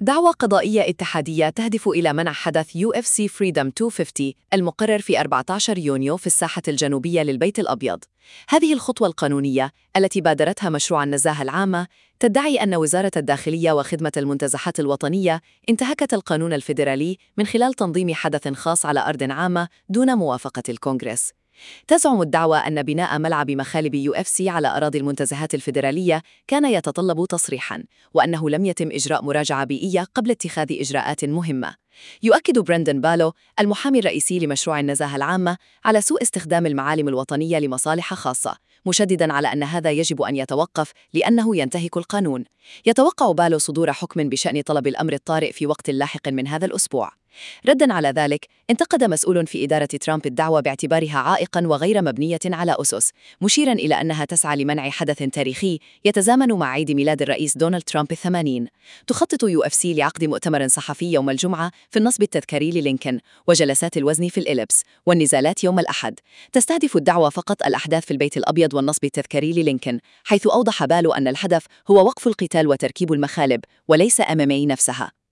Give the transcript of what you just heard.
دعوى قضائية اتحادية تهدف إلى منع حدث UFC Freedom 250 المقرر في 14 يونيو في الساحة الجنوبية للبيت الأبيض. هذه الخطوة القانونية التي بادرتها مشروع النزاهة العامة تدعي أن وزارة الداخلية وخدمة المنتزهات الوطنية انتهكت القانون الفيدرالي من خلال تنظيم حدث خاص على أرض عامة دون موافقة الكونغرس. تزعم الدعوى أن بناء ملعب مخالب UFC على أراضي المنتزهات الفيدرالية كان يتطلب تصريحاً، وأنه لم يتم إجراء مراجعة بيئية قبل اتخاذ إجراءات مهمة. يؤكد برندن بالو المحامي الرئيسي لمشروع النزاهة العامة على سوء استخدام المعالم الوطنية لمصالح خاصة، مشدداً على أن هذا يجب أن يتوقف لأنه ينتهك القانون. يتوقع بالو صدور حكم بشأن طلب الأمر الطارئ في وقت لاحق من هذا الأسبوع. رداً على ذلك، انتقد مسؤول في إدارة ترامب الدعوى باعتبارها عائقاً وغير مبنية على أسس، مشيراً إلى أنها تسعى لمنع حدث تاريخي يتزامن مع عيد ميلاد الرئيس دونالد ترامب 80. تخطط UFC لعقد مؤتمر صحفي يوم الجمعة في النصب التذكاري للينكن وجلسات الوزن في الإليبس والنزالات يوم الأحد. تستهدف الدعوى فقط الأحداث في البيت الأبيض والنصب التذكاري للينكن، حيث أوضح بالو أن الهدف هو وقف القتال وتركيب المخالب وليس MMA نفسها.